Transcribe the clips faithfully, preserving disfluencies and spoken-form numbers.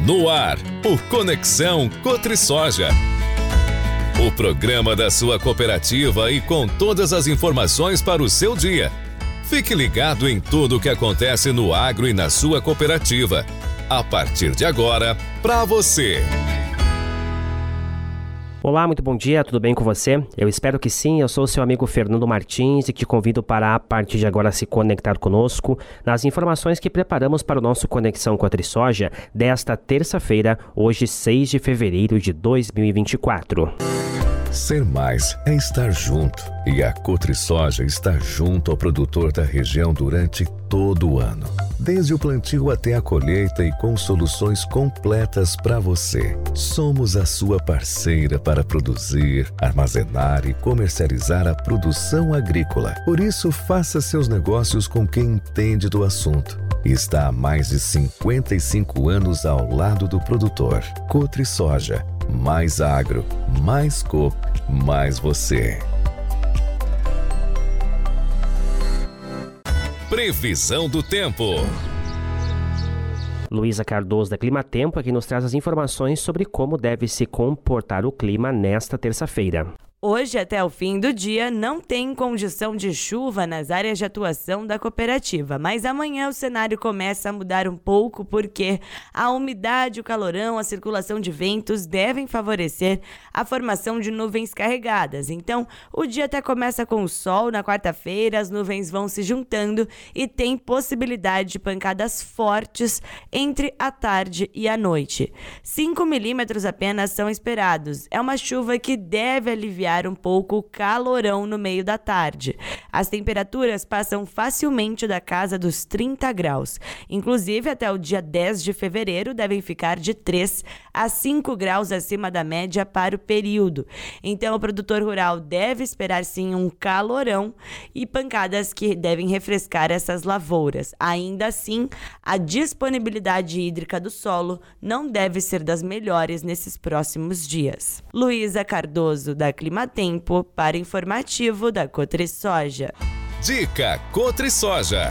No ar, o Conexão CotriSoja. O programa da sua cooperativa e com todas as informações para o seu dia. Fique ligado em tudo o que acontece no agro e na sua cooperativa. A partir de agora, para você. Olá, muito bom dia, tudo bem com você? Eu espero que sim, eu sou o seu amigo Fernando Martins e te convido para, a partir de agora, se conectar conosco nas informações que preparamos para o nosso Conexão CotriSoja desta terça-feira, hoje seis de fevereiro de dois mil e vinte e quatro. Ser mais é estar junto, e a CotriSoja está junto ao produtor da região durante todo o ano. Desde o plantio até a colheita e com soluções completas para você. Somos a sua parceira para produzir, armazenar e comercializar a produção agrícola. Por isso, faça seus negócios com quem entende do assunto. Está há mais de cinquenta e cinco anos ao lado do produtor. CotriSoja. Mais agro, mais coop, mais você. Previsão do tempo. Luísa Cardoso da Climatempo aqui nos traz as informações sobre como deve se comportar o clima nesta terça-feira. Hoje, até o fim do dia, não tem condição de chuva nas áreas de atuação da cooperativa, mas amanhã o cenário começa a mudar um pouco porque a umidade, o calorão, a circulação de ventos devem favorecer a formação de nuvens carregadas. Então, o dia até começa com o sol, na quarta-feira as nuvens vão se juntando e tem possibilidade de pancadas fortes entre a tarde e a noite. cinco milímetros apenas são esperados. É uma chuva que deve aliviar um pouco o calorão no meio da tarde. As temperaturas passam facilmente da casa dos trinta graus. Inclusive, até o dia dez de fevereiro, devem ficar de três a cinco graus acima da média para o período. Então, o produtor rural deve esperar sim um calorão e pancadas que devem refrescar essas lavouras. Ainda assim, a disponibilidade hídrica do solo não deve ser das melhores nesses próximos dias. Luísa Cardoso, da Climatempo, para informativo da CotriSoja. Dica CotriSoja.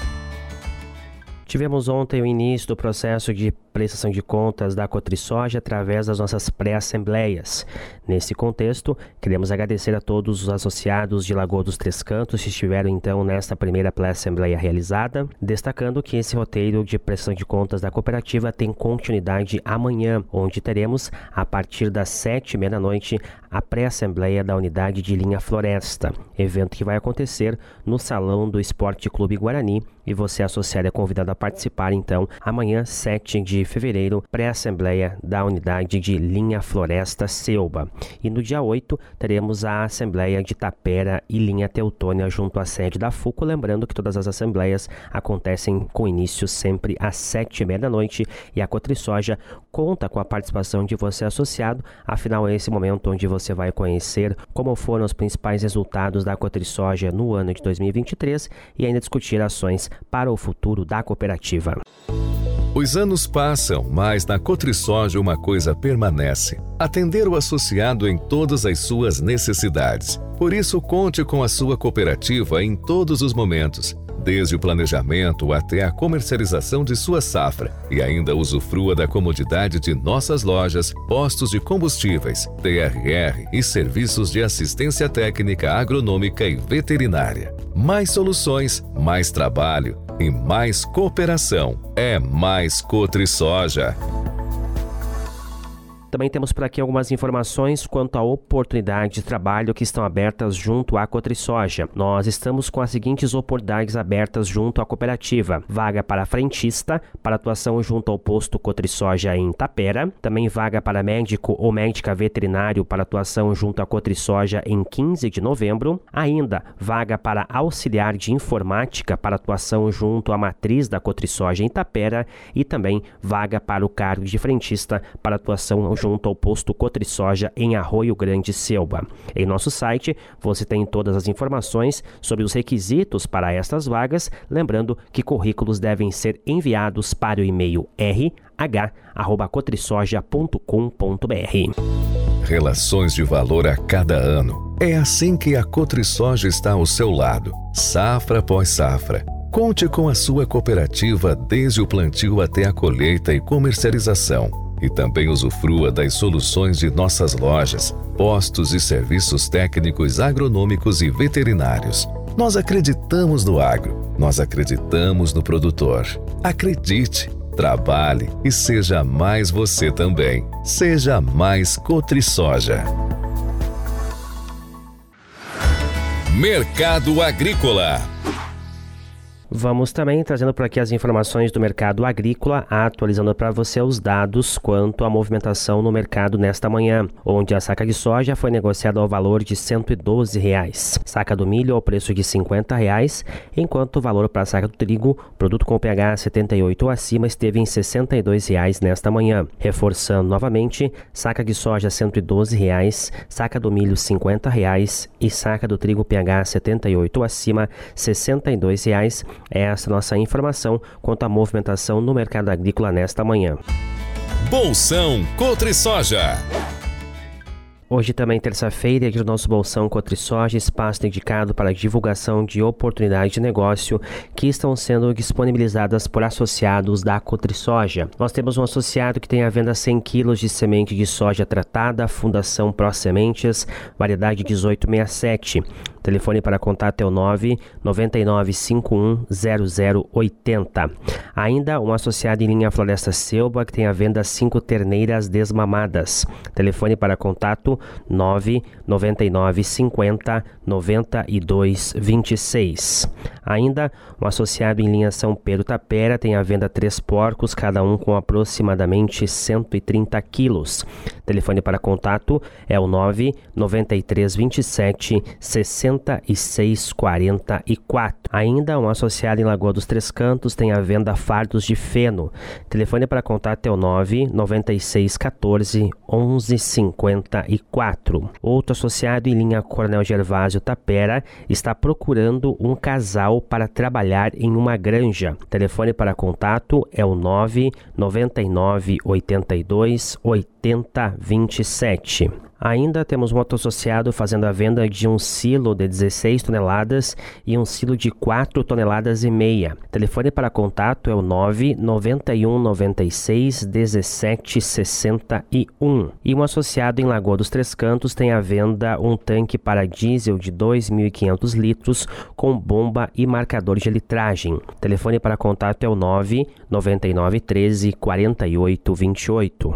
Tivemos ontem o início do processo de prestação de contas da CotriSoja através das nossas pré-assembleias. Nesse contexto, queremos agradecer a todos os associados de Lagoa dos Três Cantos que estiveram então nesta primeira pré-assembleia realizada, destacando que esse roteiro de prestação de contas da cooperativa tem continuidade amanhã, onde teremos, a partir das sete e meia da noite, a pré-assembleia da unidade de linha Floresta, evento que vai acontecer no Salão do Esporte Clube Guarani, e você associado é convidado a participar então amanhã, sete de fevereiro, pré-assembleia da unidade de linha Floresta Selba. E no dia oito teremos a assembleia de Tapera e linha Teutônia junto à sede da FUCO, lembrando que todas as assembleias acontecem com início sempre às sete e meia da noite, e a CotriSoja conta com a participação de você associado, afinal é esse momento onde você vai conhecer como foram os principais resultados da CotriSoja no ano de dois mil e vinte e três e ainda discutir ações para o futuro da cooperativa. Os anos passam, mas na CotriSoja uma coisa permanece: atender o associado em todas as suas necessidades. Por isso, conte com a sua cooperativa em todos os momentos, desde o planejamento até a comercialização de sua safra, e ainda usufrua da comodidade de nossas lojas, postos de combustíveis, T R R e serviços de assistência técnica agronômica e veterinária. Mais soluções, mais trabalho e mais cooperação. É mais CotriSoja. Também temos por aqui algumas informações quanto à oportunidade de trabalho que estão abertas junto à CotriSoja. Nós estamos com as seguintes oportunidades abertas junto à cooperativa: vaga para frentista, para atuação junto ao posto CotriSoja em Tapera, também vaga para médico ou médica veterinário para atuação junto à CotriSoja em quinze de novembro, ainda vaga para auxiliar de informática para atuação junto à matriz da CotriSoja em Tapera e também vaga para o cargo de frentista para atuação junto ao posto CotriSoja em Arroio Grande, Selba. Em nosso site você tem todas as informações sobre os requisitos para estas vagas, lembrando que currículos devem ser enviados para o e-mail r h arroba cotrisoja ponto com ponto b r. Relações de valor a cada ano. É assim que a CotriSoja está ao seu lado, safra após safra, Conte com a sua cooperativa desde o plantio até a colheita e comercialização. E também usufrua das soluções de nossas lojas, postos e serviços técnicos agronômicos e veterinários. Nós acreditamos no agro, nós acreditamos no produtor. Acredite, trabalhe e seja mais você também. Seja mais Cotrisoja. Mercado Agrícola. Vamos também trazendo por aqui as informações do mercado agrícola, atualizando para você os dados quanto à movimentação no mercado nesta manhã, onde a saca de soja foi negociada ao valor de cento e doze reais, saca do milho ao preço de cinquenta reais, enquanto o valor para a saca do trigo, produto com pH setenta e oito ou acima, esteve em sessenta e dois reais nesta manhã. Reforçando novamente, saca de soja cento e doze reais, saca do milho cinquenta reais e saca do trigo pH setenta e oito ou acima sessenta e dois reais. Essa é a nossa informação quanto à movimentação no mercado agrícola nesta manhã. Bolsão Cotrisoja. Hoje também, terça-feira, é dia do nosso Bolsão Cotrisoja, espaço dedicado para a divulgação de oportunidades de negócio que estão sendo disponibilizadas por associados da Cotrisoja. Nós temos um associado que tem à venda cem quilos de semente de soja tratada, Fundação Pro Sementes, variedade dezoito sessenta e sete. O telefone para contato é o nove nove nove cinco um zero zero oito zero. Ainda um associado em linha Floresta Selva que tem à venda cinco terneiras desmamadas. Telefone para contato nove nove nove cinquenta noventa e dois vinte e seis. Ainda um associado em linha São Pedro Tapera tem à venda três porcos, cada um com aproximadamente cento e trinta quilos. Telefone para contato é o nove nove três vinte e sete sessenta e seis quarenta e quatro. Ainda um associado em Lagoa dos Três Cantos tem à venda fardos de feno. Telefone para contato é o nove nove seis um quatro onze cinquenta e quatro. Outro associado em linha Coronel Gervásio Tapera está procurando um casal para trabalhar em uma granja. Telefone para contato é o nove nove nove oito dois oito zero dois sete. Ainda temos um outro associado fazendo a venda de um silo de dezesseis toneladas e um silo de quatro toneladas e meia. Telefone para contato é o nove nove um nove seis dezessete sessenta e um. E um associado em Lagoa dos Três Cantos tem à venda um tanque para diesel de dois mil e quinhentos litros com bomba e marcador de litragem. Telefone para contato é o nove nove nove treze quarenta e oito vinte e oito.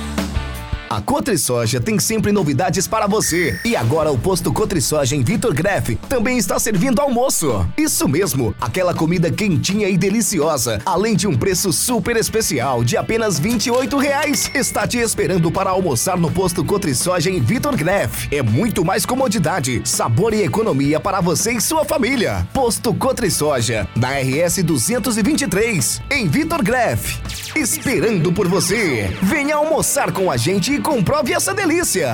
A Cotrisoja tem sempre novidades para você. E agora o posto Cotrisoja em Vitor Greff também está servindo almoço. Isso mesmo, aquela comida quentinha e deliciosa, além de um preço super especial de apenas vinte e oito reais. Está te esperando para almoçar no posto Cotrisoja em Vitor Greff. É muito mais comodidade, sabor e economia para você e sua família. Posto Cotrisoja, na R S duzentos e vinte e três, em Vitor Greff. Esperando por você. Venha almoçar com a gente e comprove essa delícia.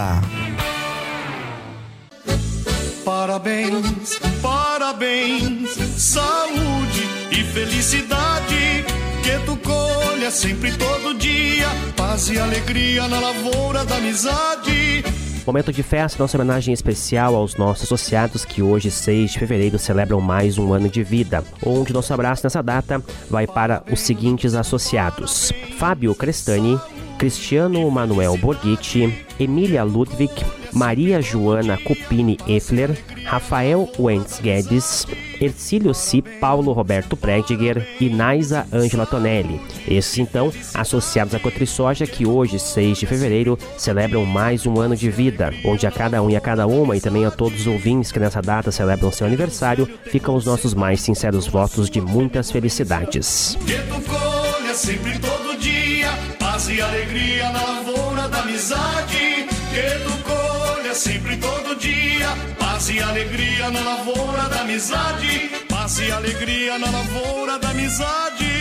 Parabéns, parabéns, saúde e felicidade, que tu colha sempre todo dia, paz e alegria na lavoura da amizade. Momento de festa, nossa homenagem especial aos nossos associados que hoje, seis de fevereiro, celebram mais um ano de vida, onde nosso abraço nessa data vai para os seguintes associados: Fábio Crestani, Cristiano Manuel Borghetti, Emília Ludwig, Maria Joana Cupini Effler, Rafael Wentz Guedes, Ercílio Si, Paulo Roberto Prediger e Naisa Ângela Tonelli. Esses, então, associados à Cotrisoja, que hoje, seis de fevereiro, celebram mais um ano de vida, onde a cada um e a cada uma, e também a todos os ouvintes que nessa data celebram seu aniversário, ficam os nossos mais sinceros votos de muitas felicidades. Que tu colha sempre todo dia, paz e alegria na lavoura da amizade. Que tu colha sempre todo dia, paz e alegria na lavoura da amizade. Paz e alegria na lavoura da amizade.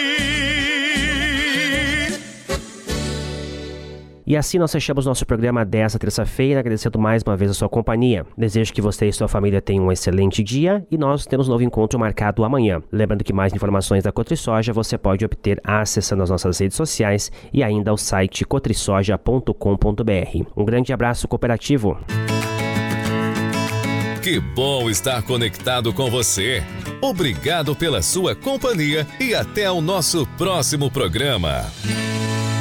E assim nós fechamos nosso programa desta terça-feira, agradecendo mais uma vez a sua companhia. Desejo que você e sua família tenham um excelente dia e nós temos um novo encontro marcado amanhã. Lembrando que mais informações da Cotrisoja você pode obter acessando as nossas redes sociais e ainda ao site cotrisoja ponto com ponto b r. Um grande abraço cooperativo. Que bom estar conectado com você. Obrigado pela sua companhia e até o nosso próximo programa.